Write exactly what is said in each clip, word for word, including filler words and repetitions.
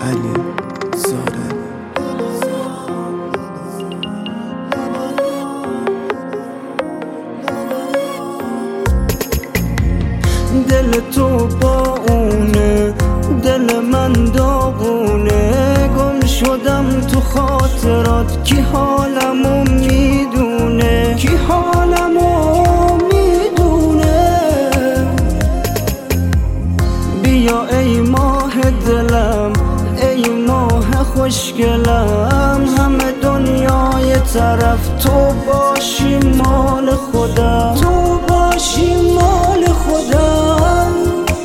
علی زاره. دل تو با اونه، دل من داغونه، گم شدم تو خاطرات. کی حالمو میدونه، کی حالمو میدونه. بیا ای ماه دلم، ای ماه خوشگلم، همه دنیای طرف تو باشی مال خودم، تو باشی مال خودم.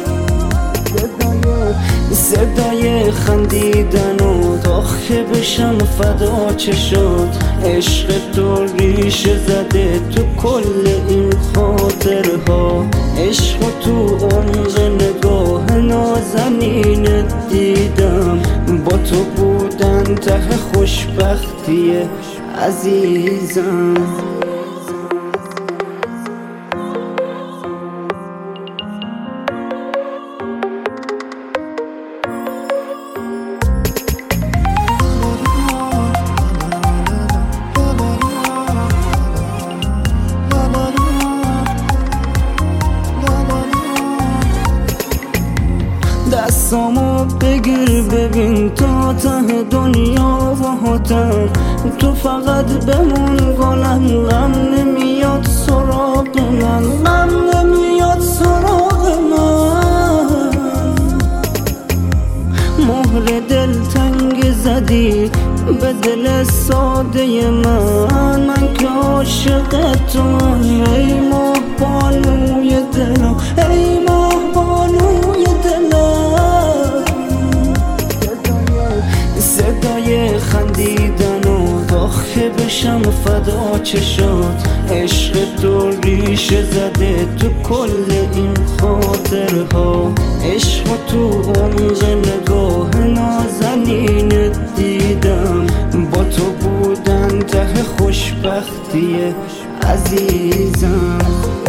صدای خندیدن و داخل بشم فدا چه شد. عشق تو ریشه زده تو کل این خاطرها. عشق تو عمق نگاه نازنینت دیدم. با تو بودن ته خوشبختی عزیزم. دستامو بگیر ببین تا ته دنیا و حتم. تو فقط بمون گلم، غم نمیاد سراغ من، غم نمیاد سراغ من. مهر دلتنگ زدی به دل ساده من، من که عاشق توام. ای ماه بانوی دلم، ای ماه بانوی دلم. صدای خندیدن و داخل بشم فدا چه شد. عشق تو ریشه زده تو کل این خاطرها. عشق تو عمق نگاه نازنینت دیدم. با تو بودن ته خوشبختی عزیزم.